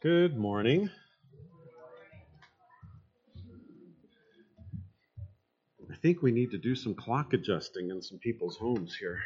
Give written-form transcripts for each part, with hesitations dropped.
Good morning. I think we need to do some clock adjusting in some people's homes here.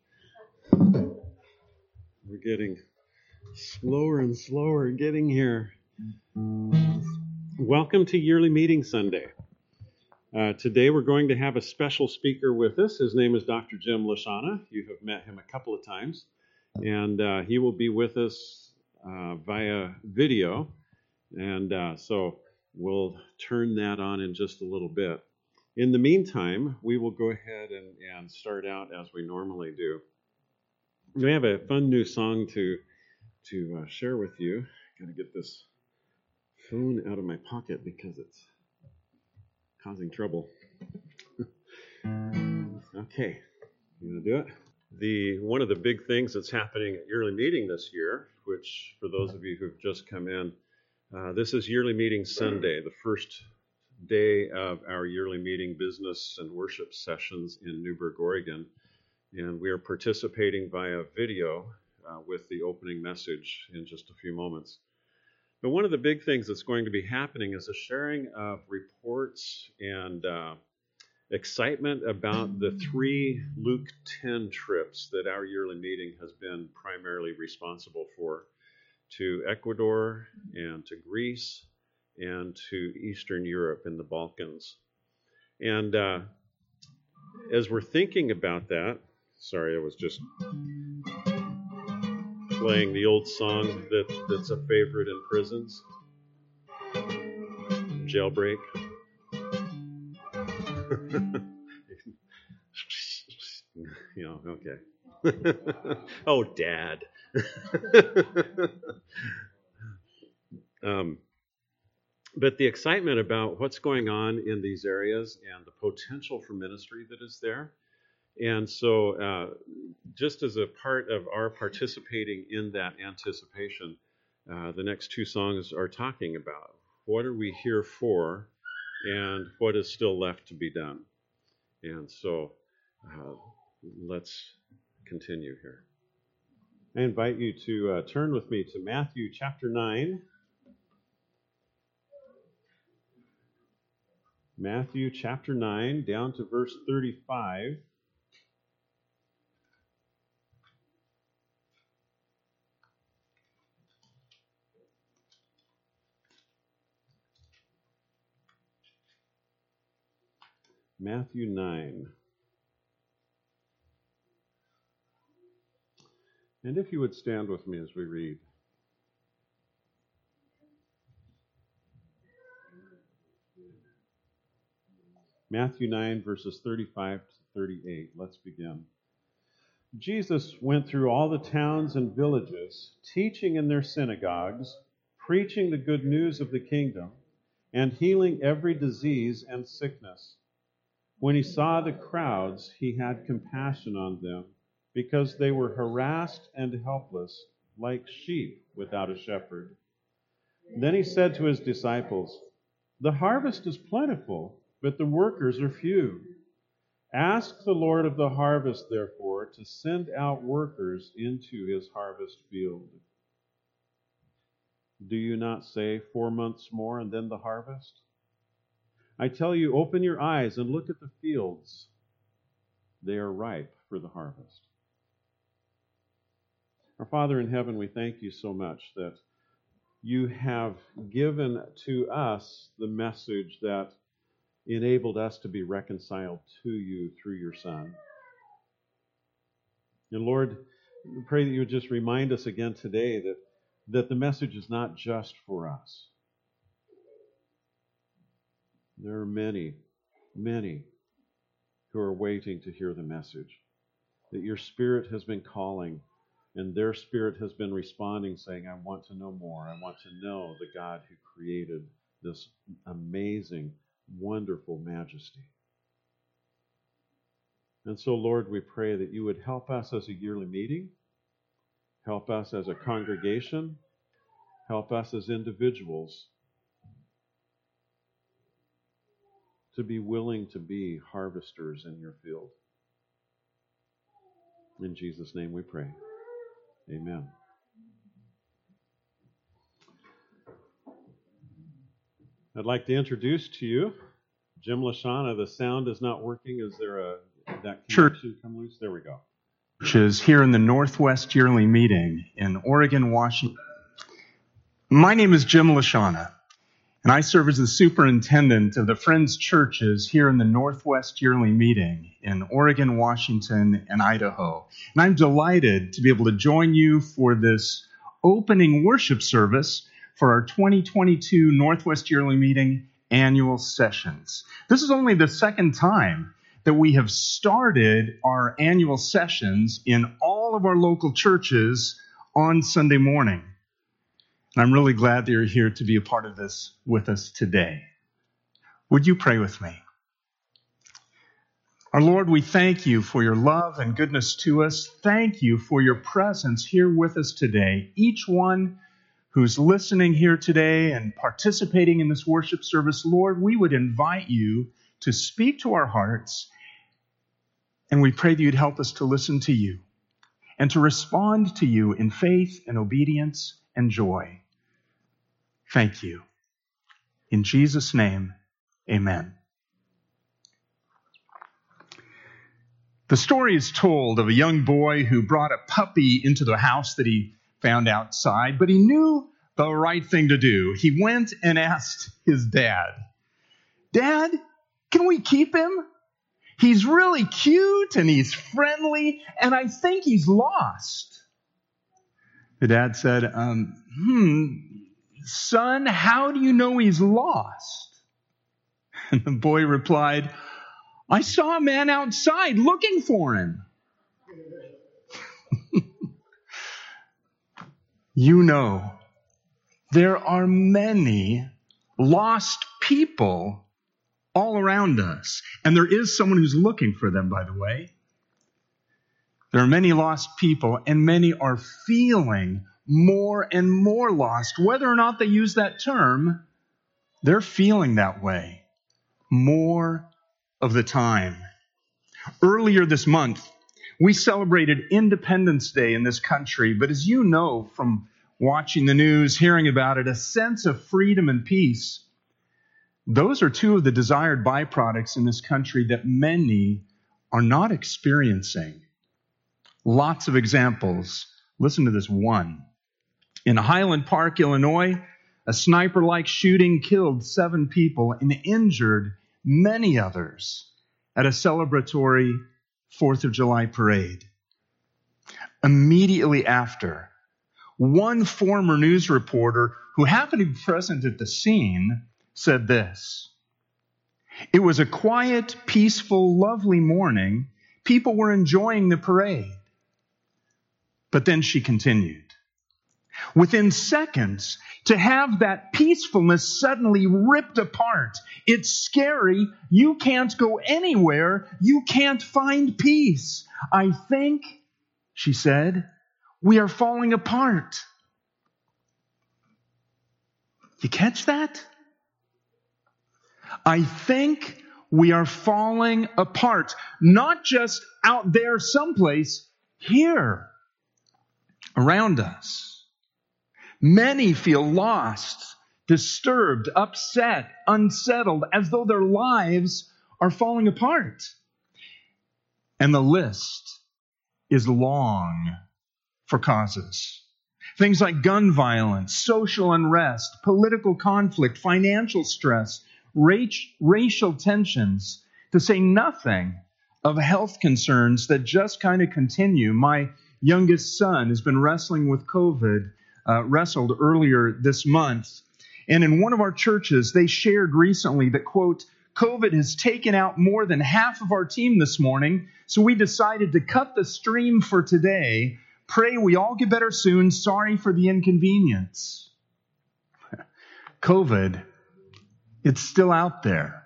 We're getting slower and slower getting here. Welcome to Yearly Meeting Sunday. Today we're going to have a special speaker with us. His name is Dr. Jim Lashana. You have met him a couple of times. And he will be with us via video. And so we'll turn that on in just a little bit. In the meantime, we will go ahead and start out as we normally do. We have a fun new song to share with you. Got to get this phone out of my pocket because it's causing trouble. Okay, you gonna do it? One of the big things that's happening at Yearly Meeting this year, which for those of you who've just come in, this is Yearly Meeting Sunday, the first day of our yearly meeting business and worship sessions in Newberg, Oregon. And we are participating via video with the opening message in just a few moments. But one of the big things that's going to be happening is a sharing of reports and excitement about the 3 Luke 10 trips that our yearly meeting has been primarily responsible for, to Ecuador and to Greece and to Eastern Europe in the Balkans. And as we're thinking about that, sorry, I was just playing the old song that's a favorite in prisons, Jailbreak. Okay. Oh, Dad. But the excitement about what's going on in these areas and the potential for ministry that is there. And so just as a part of our participating in that anticipation, the next 2 songs are talking about what are we here for and what is still left to be done. And so let's continue here. I invite you to turn with me to Matthew chapter 9. Matthew chapter 9, down to verse 35. Matthew 9. And if you would stand with me as we read. Matthew 9, verses 35 to 38. Let's begin. Jesus went through all the towns and villages, teaching in their synagogues, preaching the good news of the kingdom, and healing every disease and sickness. When he saw the crowds, he had compassion on them, because they were harassed and helpless, like sheep without a shepherd. Then he said to his disciples, "The harvest is plentiful, but the workers are few. Ask the Lord of the harvest, therefore, to send out workers into his harvest field. Do you not say 4 months more and then the harvest? I tell you, open your eyes and look at the fields. They are ripe for the harvest." Our Father in heaven, we thank you so much that you have given to us the message that enabled us to be reconciled to you through your Son. And Lord, we pray that you would just remind us again today that the message is not just for us. There are many, many who are waiting to hear the message, that your Spirit has been calling, and their spirit has been responding, saying, I want to know more. I want to know the God who created this amazing, wonderful majesty. And so, Lord, we pray that you would help us as a yearly meeting, help us as a congregation, help us as individuals to be willing to be harvesters in your field. In Jesus' name we pray. Amen. I'd like to introduce to you Jim Lashana. The sound is not working. Is there that connection come loose? There we go. Churches here in the Northwest Yearly Meeting in Oregon, Washington. My name is Jim Lashana, and I serve as the superintendent of the Friends Churches here in the Northwest Yearly Meeting in Oregon, Washington, and Idaho. And I'm delighted to be able to join you for this opening worship service for our 2022 Northwest Yearly Meeting annual sessions. This is only the second time that we have started our annual sessions in all of our local churches on Sunday morning. And I'm really glad that you're here to be a part of this with us today. Would you pray with me? Our Lord, we thank you for your love and goodness to us. Thank you for your presence here with us today. Each one who's listening here today and participating in this worship service, Lord, we would invite you to speak to our hearts, and we pray that you'd help us to listen to you and to respond to you in faith and obedience and joy. Thank you. In Jesus' name, amen. The story is told of a young boy who brought a puppy into the house that he found outside, but he knew the right thing to do. He went and asked his dad, "Dad, can we keep him? He's really cute and he's friendly, and I think he's lost." The dad said, "Son, how do you know he's lost?" And the boy replied, "I saw a man outside looking for him." You know, there are many lost people all around us. And there is someone who's looking for them, by the way. There are many lost people, and many are feeling more and more lost. Whether or not they use that term, they're feeling that way more of the time. Earlier this month, we celebrated Independence Day in this country, but as you know from watching the news, hearing about it, a sense of freedom and peace, those are two of the desired byproducts in this country that many are not experiencing. Lots of examples. Listen to this one. In Highland Park, Illinois, a sniper-like shooting killed 7 people and injured many others at a celebratory 4th of July parade. Immediately after, one former news reporter who happened to be present at the scene said this: "It was a quiet, peaceful, lovely morning. People were enjoying the parade." But then she continued, "Within seconds, to have that peacefulness suddenly ripped apart. It's scary. You can't go anywhere. You can't find peace. I think," she said, "we are falling apart." You catch that? I think we are falling apart. Not just out there someplace, here, around us. Many feel lost, disturbed, upset, unsettled, as though their lives are falling apart. And the list is long for causes. Things like gun violence, social unrest, political conflict, financial stress, racial tensions, to say nothing of health concerns that just kind of continue. My youngest son has been wrestling with COVID, wrestled earlier this month. And in one of our churches, they shared recently that, quote, "COVID has taken out more than half of our team this morning, so we decided to cut the stream for today. Pray we all get better soon. Sorry for the inconvenience." COVID, it's still out there.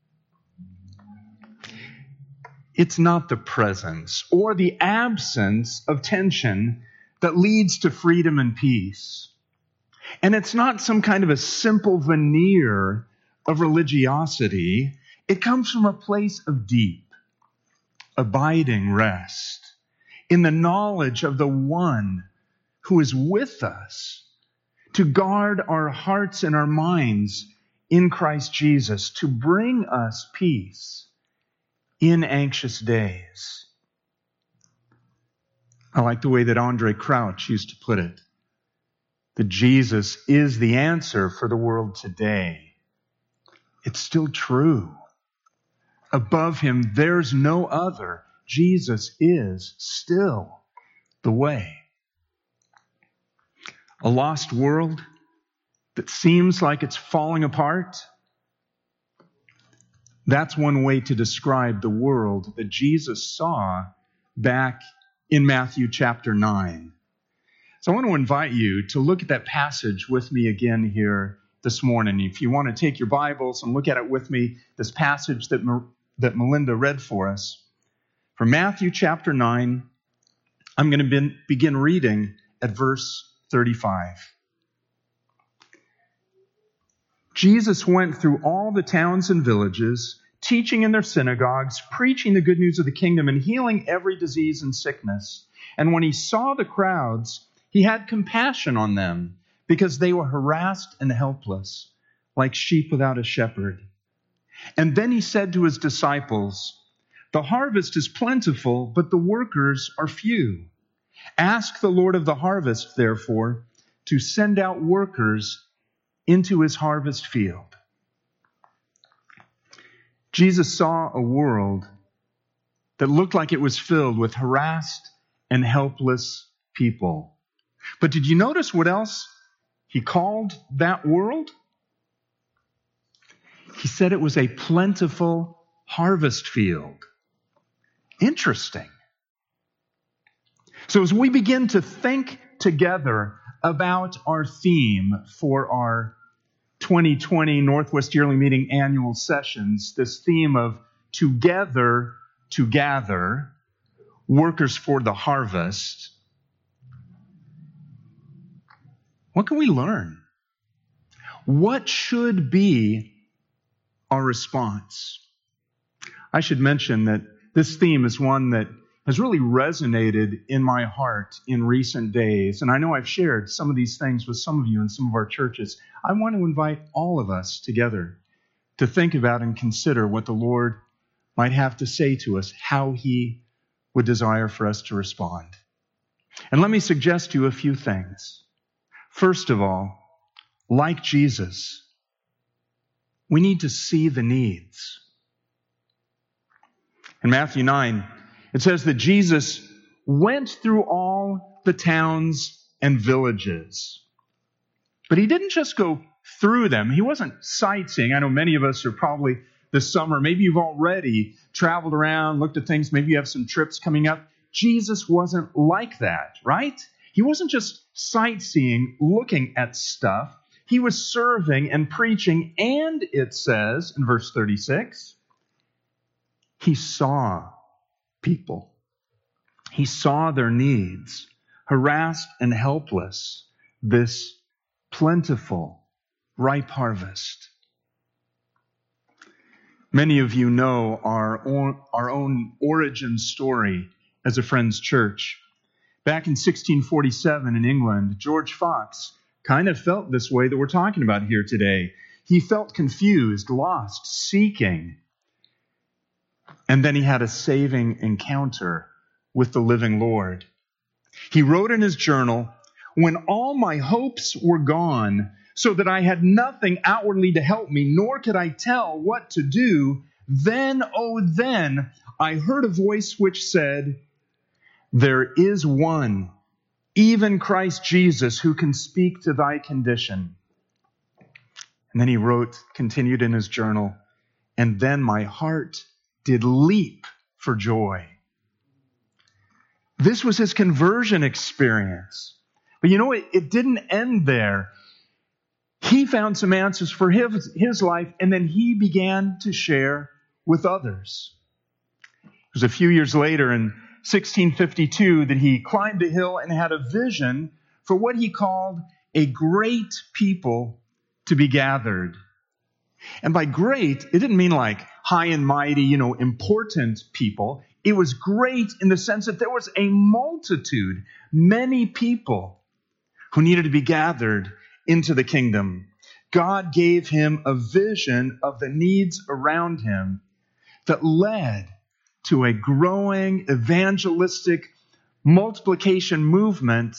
It's not the presence or the absence of tension that leads to freedom and peace. And it's not some kind of a simple veneer of religiosity. It comes from a place of deep, abiding rest in the knowledge of the one who is with us to guard our hearts and our minds in Christ Jesus to bring us peace in anxious days. I like the way that Andre Crouch used to put it, that Jesus is the answer for the world today. It's still true. Above him, there's no other. Jesus is still the way. A lost world that seems like it's falling apart. That's one way to describe the world that Jesus saw back in Matthew chapter 9. So I want to invite you to look at that passage with me again here this morning. If you want to take your Bibles and look at it with me, this passage that Melinda read for us. From Matthew chapter 9, I'm going to begin reading at verse 35. Jesus went through all the towns and villages, teaching in their synagogues, preaching the good news of the kingdom, and healing every disease and sickness. And when he saw the crowds, he had compassion on them, because they were harassed and helpless, like sheep without a shepherd. And then he said to his disciples, "The harvest is plentiful, but the workers are few. Ask the Lord of the harvest, therefore, to send out workers into his harvest field." Jesus saw a world that looked like it was filled with harassed and helpless people. But did you notice what else he called that world? He said it was a plentiful harvest field. Interesting. So as we begin to think together about our theme for our 2020 Northwest Yearly Meeting annual sessions, this theme of together to gather, workers for the harvest, what can we learn? What should be our response? I should mention that this theme is one that has really resonated in my heart in recent days. And I know I've shared some of these things with some of you in some of our churches. I want to invite all of us together to think about and consider what the Lord might have to say to us, how he would desire for us to respond. And let me suggest to you a few things. First of all, like Jesus, we need to see the needs. In Matthew 9, it says that Jesus went through all the towns and villages. But he didn't just go through them. He wasn't sightseeing. I know many of us are probably this summer, maybe you've already traveled around, looked at things, maybe you have some trips coming up. Jesus wasn't like that, right? He wasn't just sightseeing, looking at stuff. He was serving and preaching, and it says in verse 36, he saw people. He saw their needs, harassed and helpless, this plentiful, ripe harvest. Many of you know our own origin story as a Friends Church. Back in 1647 in England, George Fox kind of felt this way that we're talking about here today. He felt confused, lost, seeking. And then he had a saving encounter with the living Lord. He wrote in his journal, "When all my hopes were gone, so that I had nothing outwardly to help me, nor could I tell what to do, then, oh then, I heard a voice which said, 'There is one, even Christ Jesus, who can speak to thy condition.'" And then he continued in his journal, "And then my heart did leap for joy." This was his conversion experience. But you know, it didn't end there. He found some answers for his life, and then he began to share with others. It was a few years later in 1652 that he climbed a hill and had a vision for what he called a great people to be gathered. And by great, it didn't mean like high and mighty, important people. It was great in the sense that there was a multitude, many people who needed to be gathered into the kingdom. God gave him a vision of the needs around him that led to a growing evangelistic multiplication movement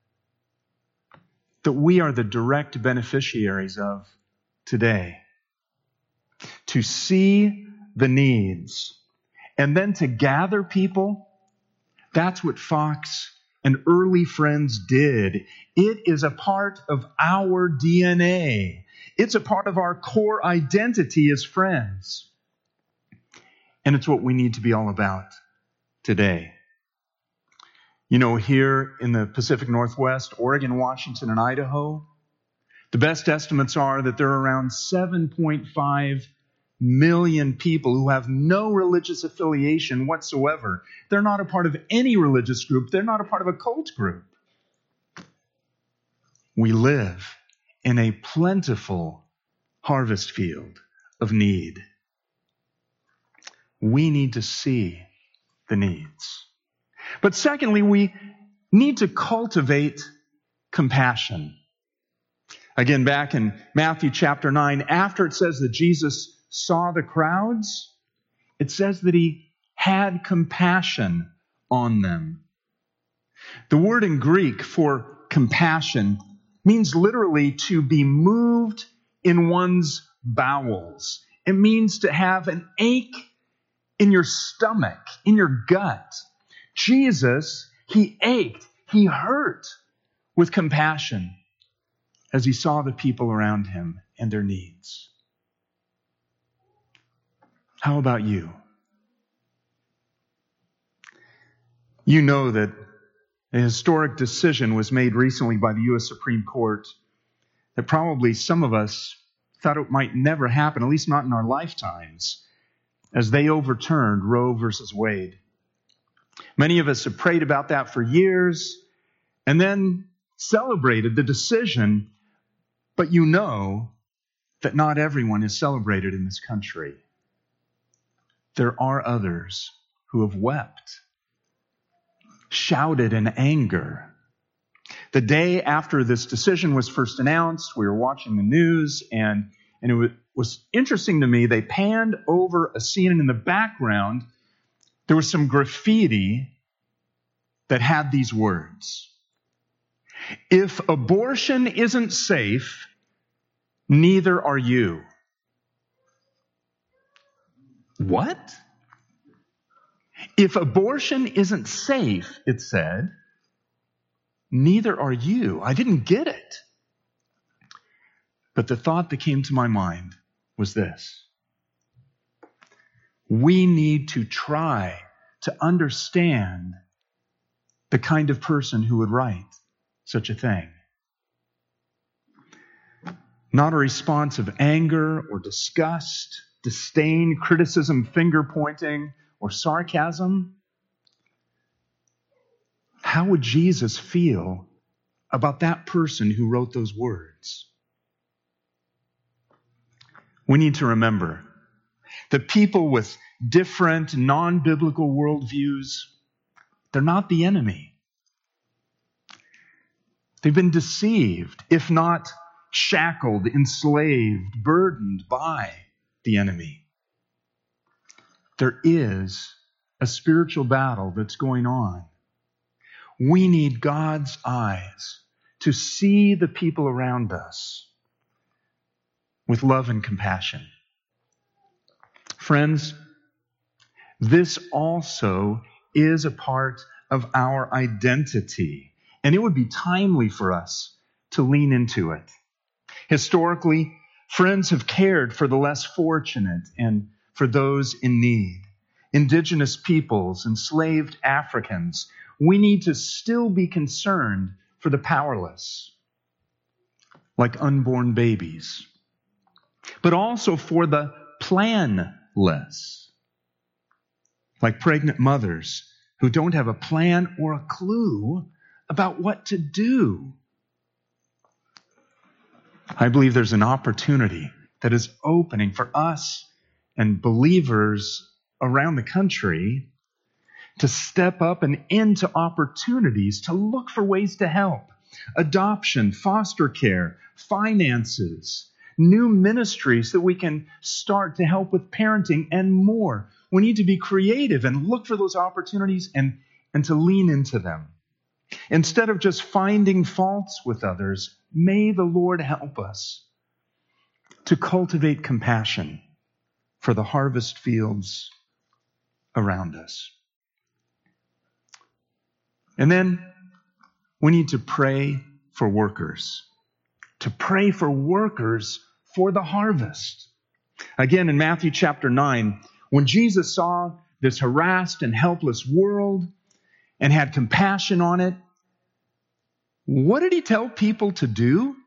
that we are the direct beneficiaries of today. To see the needs and then to gather people, that's what Fox and early friends did. It is a part of our DNA. It's a part of our core identity as friends. And it's what we need to be all about today. You know, here in the Pacific Northwest, Oregon, Washington, and Idaho, the best estimates are that there are around 7.5 million people who have no religious affiliation whatsoever. They're not a part of any religious group. They're not a part of a cult group. We live in a plentiful harvest field of need. We need to see the needs. But secondly, we need to cultivate compassion. Again, back in Matthew chapter 9, after it says that Jesus saw the crowds, it says that he had compassion on them. The word in Greek for compassion means literally to be moved in one's bowels. It means to have an ache in your stomach, in your gut. Jesus, he ached, he hurt with compassion as he saw the people around him and their needs. How about you? You know that a historic decision was made recently by the U.S. Supreme Court that probably some of us thought it might never happen, at least not in our lifetimes, as they overturned Roe versus Wade. Many of us have prayed about that for years and then celebrated the decision, but you know that not everyone is celebrated in this country. There are others who have wept, shouted in anger. The day after this decision was first announced, we were watching the news, and it was interesting to me. They panned over a scene, and in the background, there was some graffiti that had these words: "If abortion isn't safe, neither are you." What? If abortion isn't safe, it said, neither are you. I didn't get it. But the thought that came to my mind was this: we need to try to understand the kind of person who would write such a thing. Not a response of anger or disgust, disdain, criticism, finger-pointing, or sarcasm. How would Jesus feel about that person who wrote those words? We need to remember that people with different non-biblical worldviews, they're not the enemy. They've been deceived, if not shackled, enslaved, burdened by the enemy. There is a spiritual battle that's going on. We need God's eyes to see the people around us with love and compassion. Friends, this also is a part of our identity, and it would be timely for us to lean into it. Historically, friends have cared for the less fortunate and for those in need. Indigenous peoples, enslaved Africans. We need to still be concerned for the powerless, like unborn babies, but also for the planless, like pregnant mothers who don't have a plan or a clue about what to do. I believe there's an opportunity that is opening for us and believers around the country to step up and into opportunities to look for ways to help. Adoption, foster care, finances, new ministries that we can start to help with parenting and more. We need to be creative and look for those opportunities and to lean into them. Instead of just finding faults with others, may the Lord help us to cultivate compassion for the harvest fields around us. And then we need to pray for workers. To pray for workers for the harvest. Again, in Matthew chapter 9, when Jesus saw this harassed and helpless world and had compassion on it, what did he tell people to do?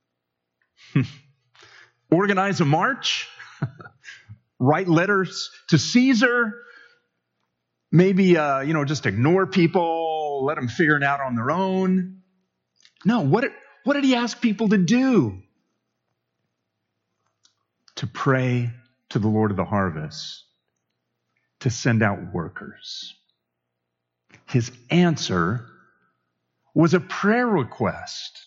Organize a march? Write letters to Caesar? Maybe, just ignore people, let them figure it out on their own? No, what did he ask people to do? To pray to the Lord of the harvest, to send out workers. His answer was a prayer request.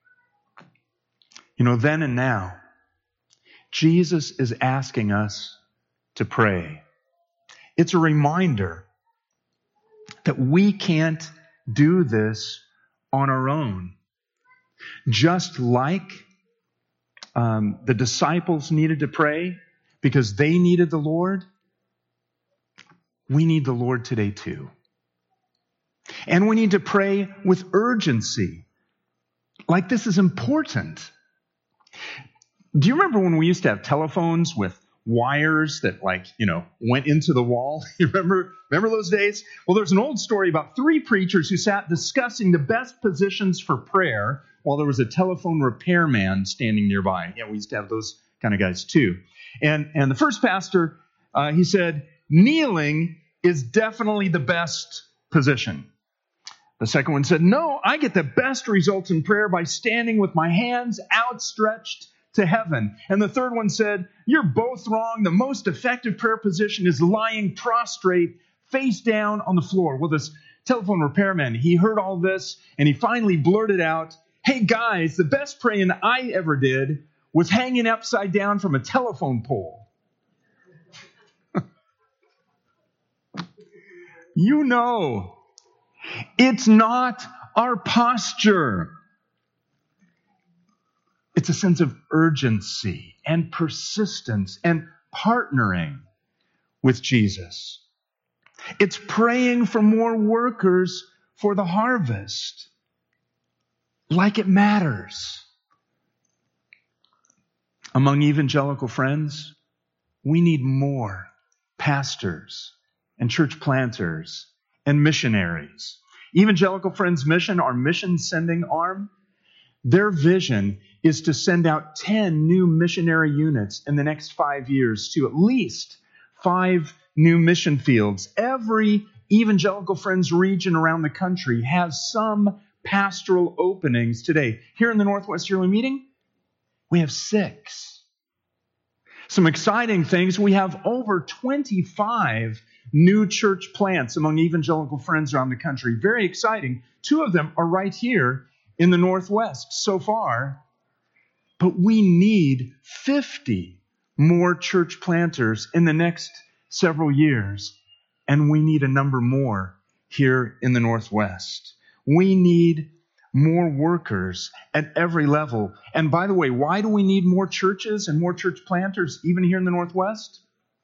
Then and now, Jesus is asking us to pray. It's a reminder that we can't do this on our own. Just like the disciples needed to pray because they needed the Lord, we need the Lord today too. And we need to pray with urgency. Like this is important. Do you remember when we used to have telephones with wires that went into the wall? You remember those days? Well, there's an old story about 3 preachers who sat discussing the best positions for prayer while there was a telephone repairman standing nearby. Yeah, we used to have those kind of guys too. And the first pastor, he said, kneeling is definitely the best position. The second one said, no, I get the best results in prayer by standing with my hands outstretched to heaven. And the third one said, you're both wrong. The most effective prayer position is lying prostrate, face down on the floor. Well, this telephone repairman, he heard all this and he finally blurted out, hey guys, the best praying I ever did was hanging upside down from a telephone pole. It's not our posture. It's a sense of urgency and persistence and partnering with Jesus. It's praying for more workers for the harvest, like it matters. Among evangelical friends, we need more pastors and church planters and missionaries. Evangelical Friends Mission, our mission sending arm, their vision is to send out 10 new missionary units in the next 5 years to at least 5 new mission fields. Every Evangelical Friends region around the country has some pastoral openings today. Here in the Northwest Yearly Meeting, we have 6. Some exciting things. We have over 25 new church plants among evangelical friends around the country. Very exciting. 2 of them are right here in the Northwest so far. But we need 50 more church planters in the next several years. And we need a number more here in the Northwest. We need more workers at every level. And by the way, why do we need more churches and more church planters even here in the Northwest?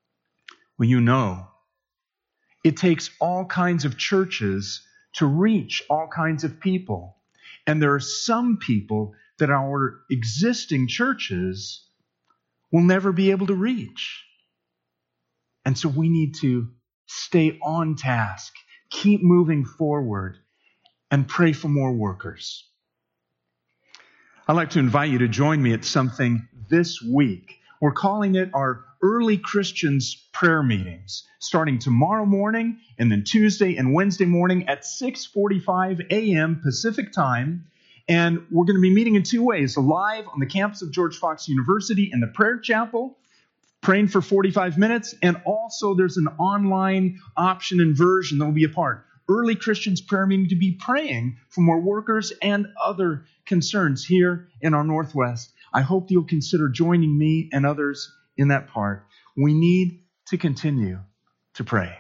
Well, it takes all kinds of churches to reach all kinds of people. And there are some people that our existing churches will never be able to reach. And so we need to stay on task, keep moving forward, and pray for more workers. I'd like to invite you to join me at something this week. We're calling it our Early Christians prayer meetings, starting tomorrow morning and then Tuesday and Wednesday morning at 6:45 a.m. Pacific time. And we're going to be meeting in 2 ways, live on the campus of George Fox University in the prayer chapel, praying for 45 minutes. And also there's an online option and version that will be a part. Early Christians prayer meeting to be praying for more workers and other concerns here in our Northwest. I hope you'll consider joining me and others in that part. We need to continue to pray.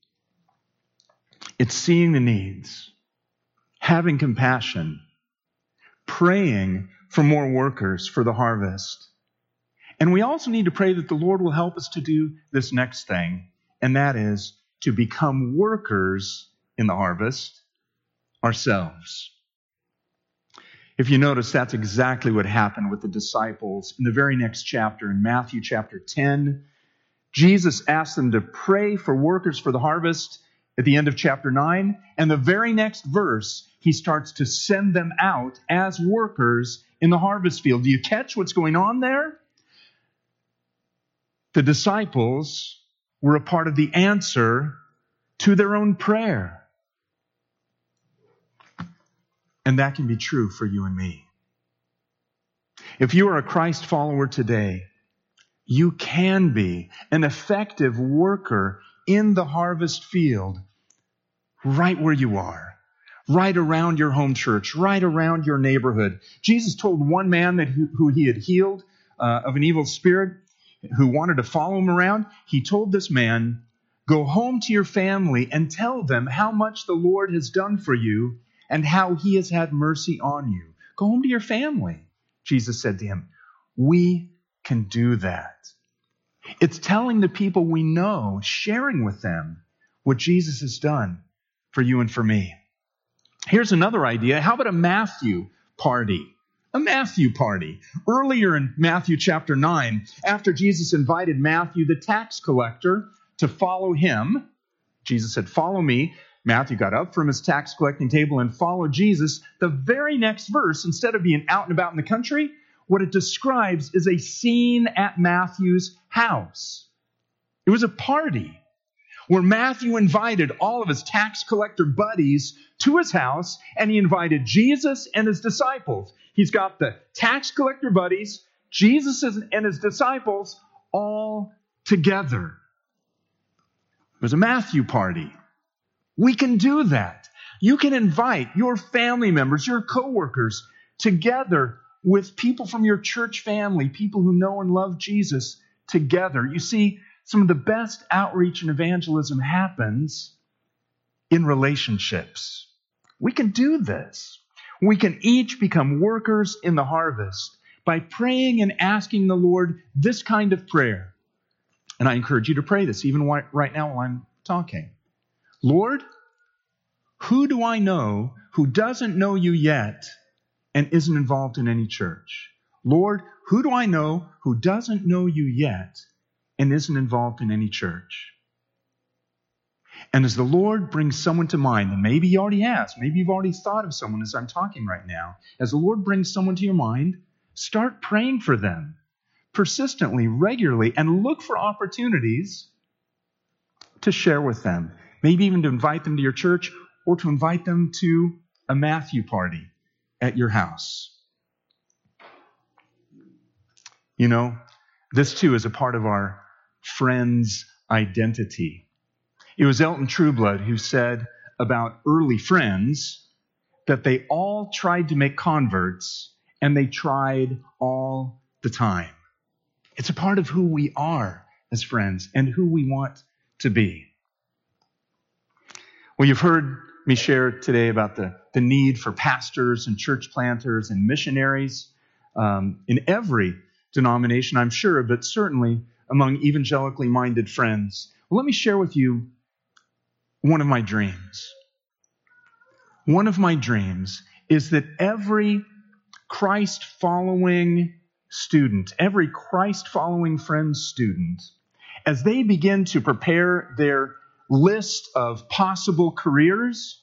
It's seeing the needs, having compassion, praying for more workers for the harvest. And we also need to pray that the Lord will help us to do this next thing, and that is to become workers in the harvest ourselves. If you notice, that's exactly what happened with the disciples in the very next chapter, in Matthew chapter 10. Jesus asked them to pray for workers for the harvest at the end of chapter 9. And the very next verse, he starts to send them out as workers in the harvest field. Do you catch what's going on there? The disciples were a part of the answer to their own prayer. And that can be true for you and me. If you are a Christ follower today, you can be an effective worker in the harvest field right where you are, right around your home church, right around your neighborhood. Jesus told one man that who he had healed of an evil spirit, who wanted to follow him around, he told this man, go home to your family and tell them how much the Lord has done for you and how he has had mercy on you. Go home to your family, Jesus said to him. We can do that. It's telling the people we know, sharing with them what Jesus has done for you and for me. Here's another idea. How about a Matthew party? A Matthew party. Earlier in Matthew chapter 9, after Jesus invited Matthew, the tax collector, to follow him, Jesus said, follow me. Matthew got up from his tax collecting table and followed Jesus. The very next verse, instead of being out and about in the country, what it describes is a scene at Matthew's house. It was a party where Matthew invited all of his tax collector buddies to his house, and he invited Jesus and his disciples. He's got the tax collector buddies, Jesus and his disciples, all together. It was a Matthew party. We can do that. You can invite your family members, your coworkers, together with people from your church family, people who know and love Jesus, together. You see, some of the best outreach and evangelism happens in relationships. We can do this. We can each become workers in the harvest by praying and asking the Lord this kind of prayer. And I encourage you to pray this even right now while I'm talking. Lord, who do I know who doesn't know you yet and isn't involved in any church? Lord, who do I know who doesn't know you yet and isn't involved in any church? And as the Lord brings someone to mind, and maybe He already has, maybe you've already thought of someone as I'm talking right now, as the Lord brings someone to your mind, start praying for them persistently, regularly, and look for opportunities to share with them. Maybe even to invite them to your church or to invite them to a Matthew party at your house. You know, this too is a part of our friends' identity. It was Elton Trueblood who said about early friends that they all tried to make converts and they tried all the time. It's a part of who we are as friends and who we want to be. Well, you've heard me share today about the need for pastors and church planters and missionaries in every denomination, I'm sure, but certainly among evangelically minded friends. Well, let me share with you one of my dreams. One of my dreams is that every Christ-following student, every Christ-following friend student, as they begin to prepare their list of possible careers,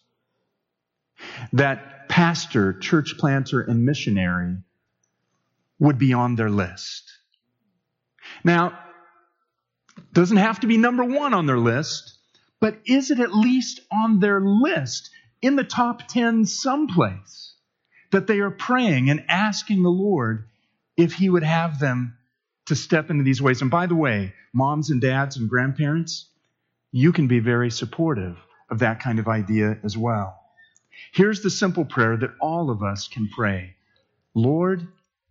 that pastor, church planter, and missionary would be on their list. Now, it doesn't have to be number one on their list, but is it at least on their list in the top 10 someplace that they are praying and asking the Lord if He would have them to step into these ways? And by the way, moms and dads and grandparents, you can be very supportive of that kind of idea as well. Here's the simple prayer that all of us can pray. Lord,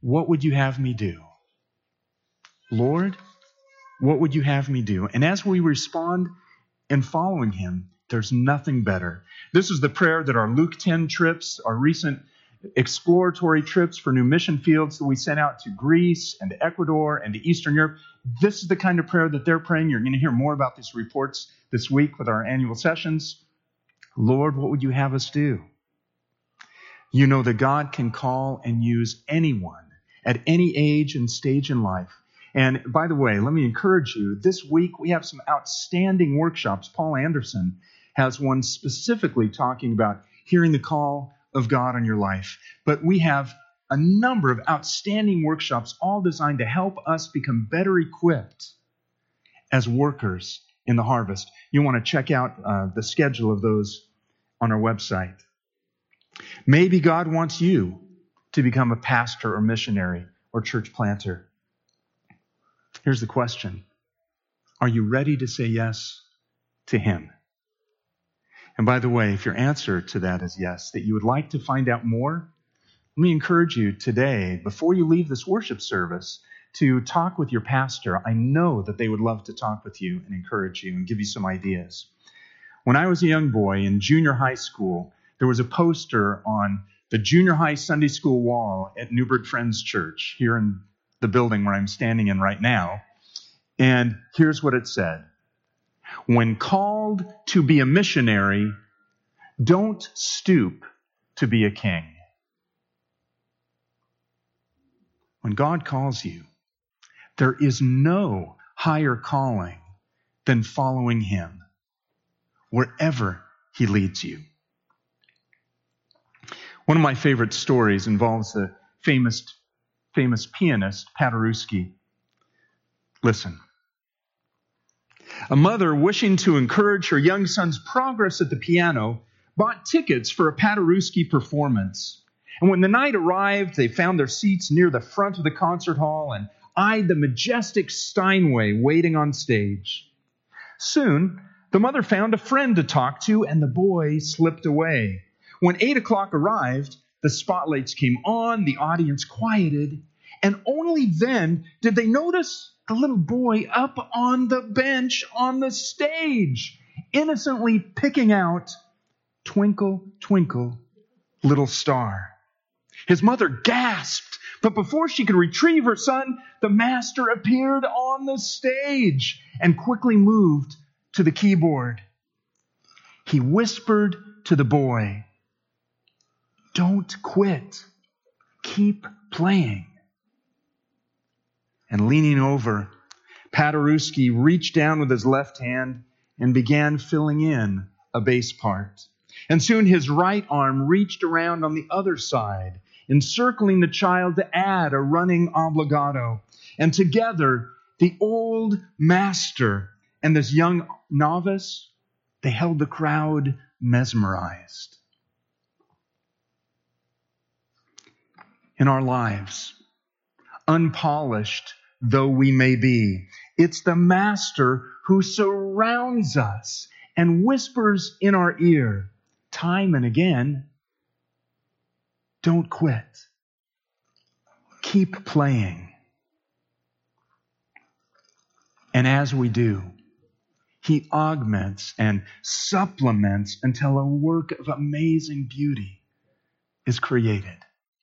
what would you have me do? Lord, what would you have me do? And as we respond in following him, there's nothing better. This is the prayer that our Luke 10 trips, our recent exploratory trips for new mission fields that we sent out to Greece and to Ecuador and to Eastern Europe, this is the kind of prayer that they're praying. You're going to hear more about these reports this week with our annual sessions. Lord, what would you have us do? You know that God can call and use anyone at any age and stage in life. And by the way, let me encourage you, this week we have some outstanding workshops. Paul Anderson has one specifically talking about hearing the call of God on your life. But we have a number of outstanding workshops, all designed to help us become better equipped as workers in the harvest. You want to check out the schedule of those on our website. Maybe God wants you to become a pastor or missionary or church planter. Here's the question. Are you ready to say yes to him? And by the way, if your answer to that is yes, that you would like to find out more, let me encourage you today, before you leave this worship service, to talk with your pastor. I know that they would love to talk with you and encourage you and give you some ideas. When I was a young boy in junior high school, there was a poster on the junior high Sunday school wall at Newburgh Friends Church, here in the building where I'm standing in right now. And here's what it said. When called to be a missionary, don't stoop to be a king. When God calls you, there is no higher calling than following him wherever he leads you. One of my favorite stories involves the famous pianist, Paderewski. Listen. A mother wishing to encourage her young son's progress at the piano bought tickets for a Paderewski performance. And when the night arrived, they found their seats near the front of the concert hall and eyed the majestic Steinway waiting on stage. Soon, the mother found a friend to talk to, and the boy slipped away. When 8 o'clock arrived, the spotlights came on, the audience quieted, and only then did they notice the little boy up on the bench on the stage, innocently picking out Twinkle, Twinkle, Little Star. His mother gasped, but before she could retrieve her son, the master appeared on the stage and quickly moved to the keyboard. He whispered to the boy, "Don't quit. Keep playing." And leaning over, Paderewski reached down with his left hand and began filling in a bass part. And soon his right arm reached around on the other side, encircling the child to add a running obligato. And together, the old master and this young novice, they held the crowd mesmerized. In our lives, unpolished though we may be, it's the master who surrounds us and whispers in our ear, time and again, don't quit. Keep playing. And as we do, he augments and supplements until a work of amazing beauty is created.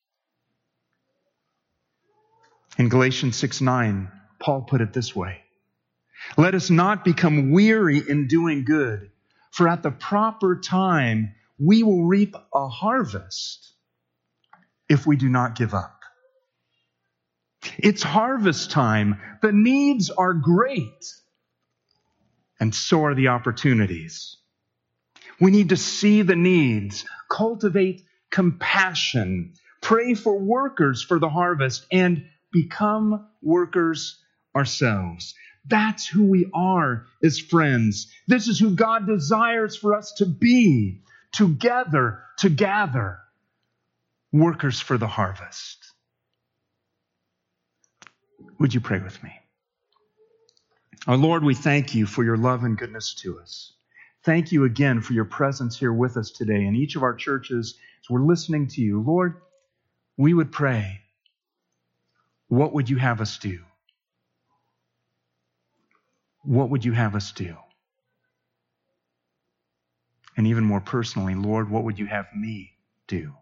In Galatians 6:9, Paul put it this way, "Let us not become weary in doing good, for at the proper time we will reap a harvest if we do not give up." It's harvest time. The needs are great, and so are the opportunities. We need to see the needs, cultivate compassion, pray for workers for the harvest, and become workers ourselves. That's who we are as friends. This is who God desires for us to be, together, to gather, workers for the harvest. Would you pray with me? Our Lord, we thank you for your love and goodness to us. Thank you again for your presence here with us today in each of our churches as we're listening to you. Lord, we would pray what would you have us do? What would you have us do? And even more personally, Lord, what would you have me do?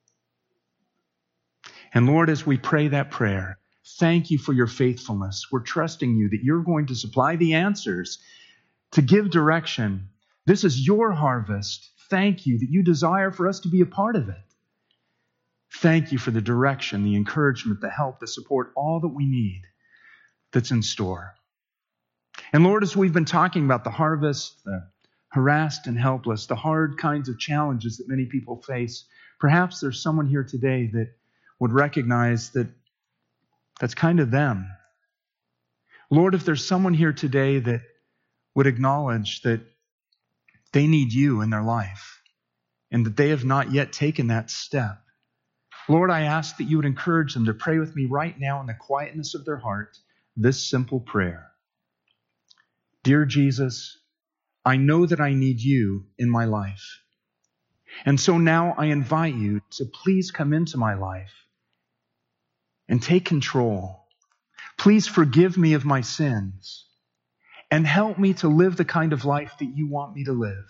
And Lord, as we pray that prayer, thank you for your faithfulness. We're trusting you that you're going to supply the answers to give direction. This is your harvest. Thank you that you desire for us to be a part of it. Thank you for the direction, the encouragement, the help, the support, all that we need that's in store. And Lord, as we've been talking about the harvest, the harassed and helpless, the hard kinds of challenges that many people face, perhaps there's someone here today that would recognize that that's kind of them. Lord, if there's someone here today that would acknowledge that they need you in their life and that they have not yet taken that step, Lord, I ask that you would encourage them to pray with me right now in the quietness of their heart this simple prayer. Dear Jesus, I know that I need you in my life. And so now I invite you to please come into my life and take control. Please forgive me of my sins and help me to live the kind of life that you want me to live.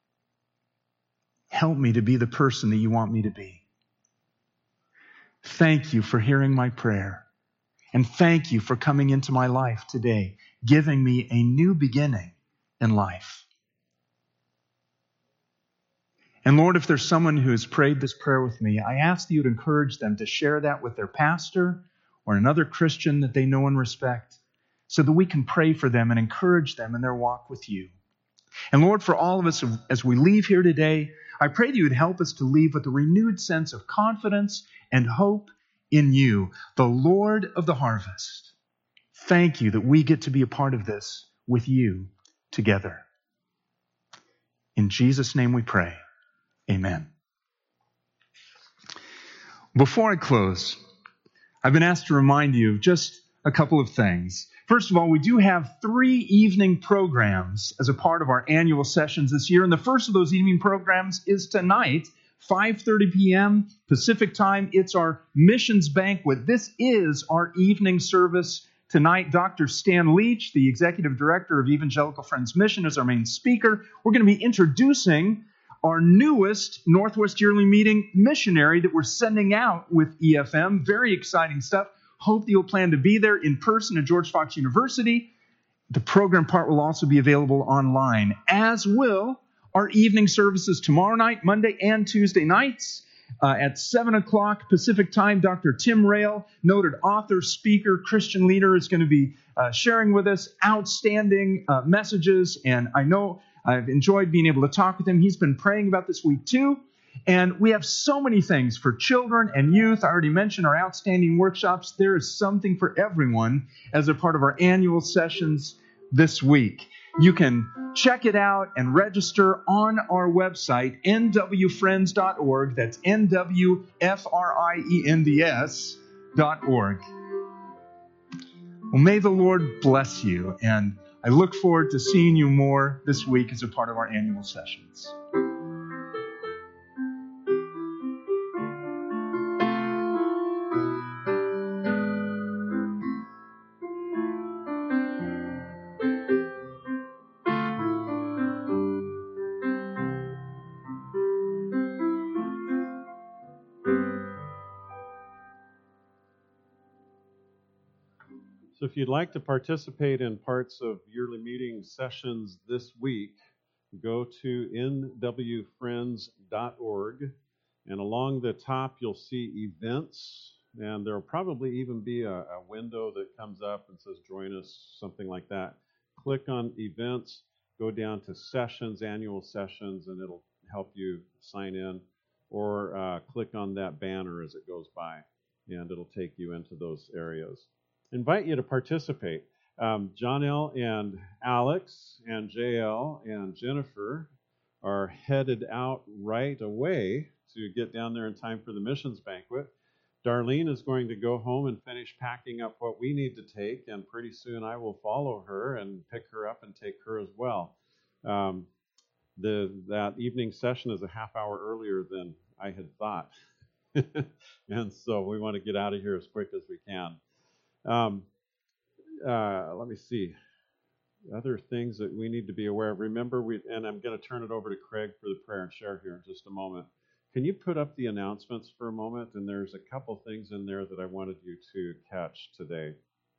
Help me to be the person that you want me to be. Thank you for hearing my prayer. And thank you for coming into my life today, giving me a new beginning in life. And Lord, if there's someone who has prayed this prayer with me, I ask that you would encourage them to share that with their pastor or another Christian that they know and respect, so that we can pray for them and encourage them in their walk with you. And Lord, for all of us, as we leave here today, I pray that you would help us to leave with a renewed sense of confidence and hope in you, the Lord of the harvest. Thank you that we get to be a part of this with you together. In Jesus' name we pray. Amen. Before I close, I've been asked to remind you of just a couple of things. First of all, we do have 3 evening programs as a part of our annual sessions this year. And the first of those evening programs is tonight, 5:30 p.m. Pacific time. It's our missions banquet. This is our evening service tonight. Dr. Stan Leach, the executive director of Evangelical Friends Mission, is our main speaker. We're going to be introducing our newest Northwest Yearly Meeting missionary that we're sending out with EFM. Very exciting stuff. Hope that you'll plan to be there in person at George Fox University. The program part will also be available online, as will our evening services tomorrow night, Monday and Tuesday nights. At 7 o'clock Pacific time, Dr. Tim Rail, noted author, speaker, Christian leader, is going to be sharing with us outstanding messages. And I know I've enjoyed being able to talk with him. He's been praying about this week too. And we have so many things for children and youth. I already mentioned our outstanding workshops. There is something for everyone as a part of our annual sessions this week. You can check it out and register on our website, nwfriends.org. That's nwfriends.org. Well, may the Lord bless you, and I look forward to seeing you more this week as a part of our annual sessions. So if you'd like to participate in parts of yearly meeting sessions this week, go to nwfriends.org, and along the top you'll see events, and there'll probably even be a window that comes up and says join us, something like that. Click on events, go down to sessions, annual sessions, and it'll help you sign in, or click on that banner as it goes by, and it'll take you into those areas. Invite you to participate. John L. and Alex and JL and Jennifer are headed out right away to get down there in time for the missions banquet. Darlene is going to go home and finish packing up what we need to take, and pretty soon I will follow her and pick her up and take her as well. That evening session is a half hour earlier than I had thought. And so we want to get out of here as quick as we can. Um, let me see. Other things that we need to be aware of. Remember, and I'm going to turn it over to Craig for the prayer and share here in just a moment. Can you put up the announcements for a moment? And there's a couple things in there that I wanted you to catch today.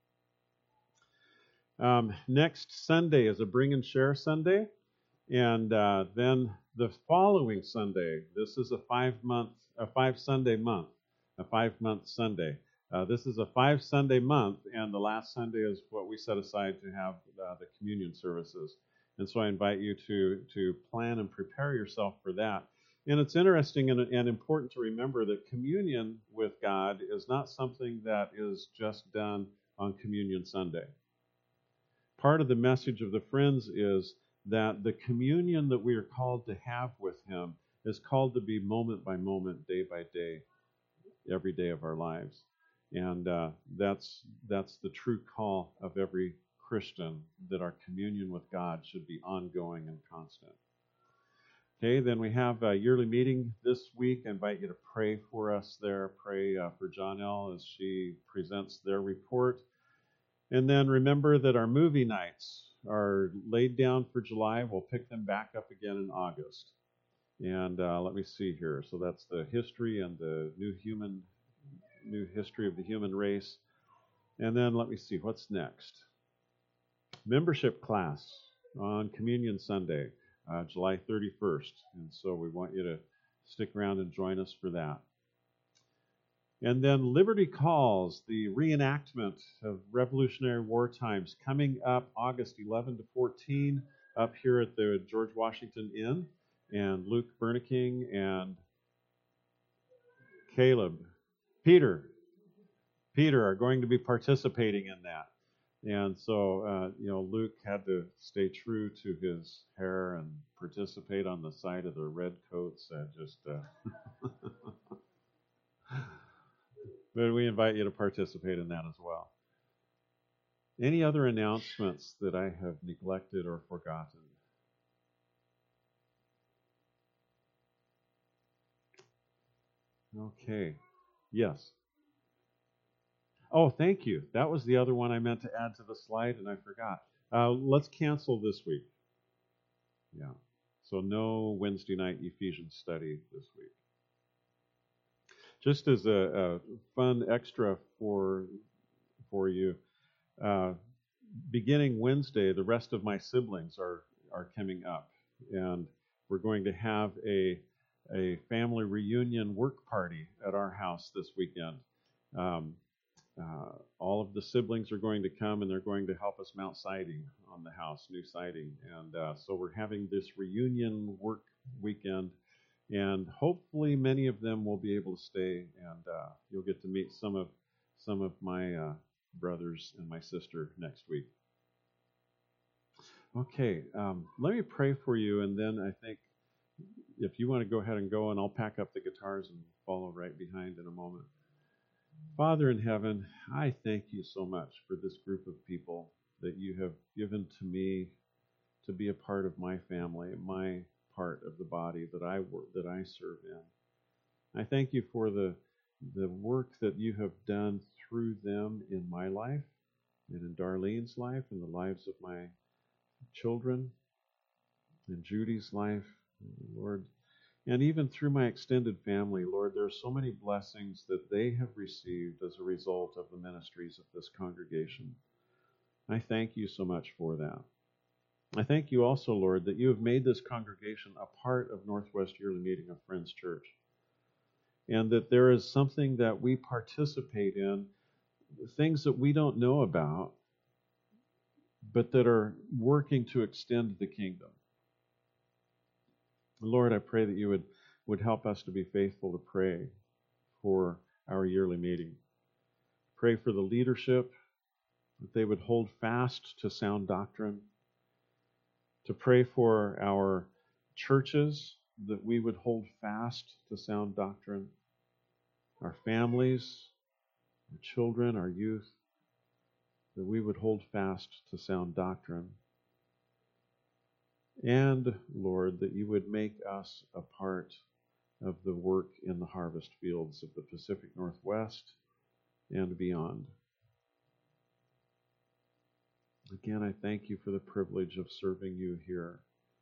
Next Sunday is a Bring and Share Sunday. And then the following Sunday, this is a 5 Sunday month, a 5-month Sunday. This is a 5 Sunday month, and the last Sunday is what we set aside to have the communion services. And so I invite you to plan and prepare yourself for that. And it's interesting and important to remember that communion with God is not something that is just done on Communion Sunday. Part of the message of the Friends is that the communion that we are called to have with Him is called to be moment by moment, day by day, every day of our lives. And that's the true call of every Christian, that our communion with God should be ongoing and constant. Okay, then we have a yearly meeting this week. I invite you to pray for us there. Pray for Jonelle as she presents their report. And then remember that our movie nights are laid down for July. We'll pick them back up again in August. And let me see here. So that's the history and the new history of the human race. And then let me see, what's next? Membership class on Communion Sunday, July 31st. And so we want you to stick around and join us for that. And then Liberty Calls, the reenactment of Revolutionary War times, coming up August 11 to 14 up here at the George Washington Inn. And Luke Berneking and Peter are going to be participating in that. And so, Luke had to stay true to his hair and participate on the side of the red coats. But we invite you to participate in that as well. Any other announcements that I have neglected or forgotten? Okay. Yes. Oh, thank you. That was the other one I meant to add to the slide, and I forgot. Let's cancel this week. Yeah. So no Wednesday night Ephesians study this week. Just as a fun extra for you, beginning Wednesday, the rest of my siblings are coming up, and we're going to have a family reunion work party at our house this weekend. All of the siblings are going to come, and they're going to help us mount siding on the house, new siding. And so we're having this reunion work weekend, and hopefully many of them will be able to stay, and you'll get to meet some of my brothers and my sister next week. Okay, let me pray for you, and then I think if you want to go ahead and go, and I'll pack up the guitars and follow right behind in a moment. Father in heaven, I thank you so much for this group of people that you have given to me to be a part of my family, my part of the body that I serve in. I thank you for the work that you have done through them in my life and in Darlene's life and the lives of my children and Judy's life, Lord. And even through my extended family, Lord, there are so many blessings that they have received as a result of the ministries of this congregation. I thank you so much for that. I thank you also, Lord, that you have made this congregation a part of Northwest Yearly Meeting of Friends Church, and that there is something that we participate in, things that we don't know about, but that are working to extend the kingdom. Lord, I pray that you would help us to be faithful to pray for our yearly meeting. Pray for the leadership, that they would hold fast to sound doctrine. To pray for our churches, that we would hold fast to sound doctrine. Our families, our children, our youth, that we would hold fast to sound doctrine. And, Lord, that you would make us a part of the work in the harvest fields of the Pacific Northwest and beyond. Again, I thank you for the privilege of serving you here.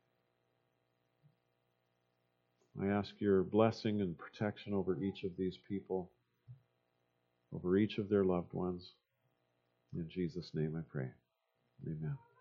I ask your blessing and protection over each of these people, over each of their loved ones. In Jesus' name I pray. Amen.